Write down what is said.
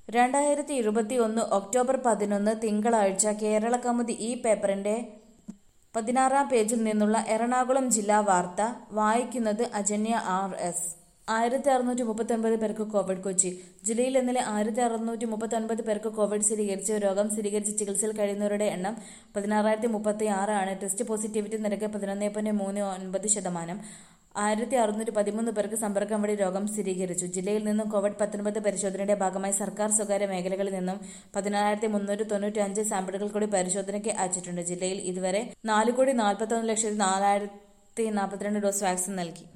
2021 October 11 തിങ്കളാഴ്ച കേരളകൗമുദി ഈ പേപ്പറിന്റെ 16-ാം പേജിൽ നിന്നുള്ള എറണാകുളം ജില്ലാ വാർത്ത വായിക്കുന്നത് അജന്യ ആർ.എസ്. 1639 പേർക്ക് കോവിഡ്. കൊച്ചി ജില്ലയിൽ ഇന്നലെ 1639 പേർക്ക് കോവിഡ് സ്ഥിരീകരിച്ചു. രോഗം സ്ഥിരീകരിച്ച് ചികിത്സയിൽ കഴിയുന്നവരുടെ എണ്ണം 16,036 ആണ്. ടെസ്റ്റ് പോസിറ്റിവിറ്റി നിരക്ക് 11.39%. 1613 പേർക്ക് സമ്പർക്കം വഴി രോഗം സ്ഥിരീകരിച്ചു. ജില്ലയിൽ നിന്നും കോവിഡ്-19 പരിശോധനയുടെ ഭാഗമായി സർക്കാർ സ്വകാര്യ മേഖലകളിൽ നിന്നും 16,395 സാമ്പിളുകൾ കൂടി പരിശോധനയ്ക്ക് അയച്ചിട്ടുണ്ട്. ജില്ലയിൽ ഇതുവരെ 4,41,04,042 ഡോസ് വാക്സിൻ നൽകി.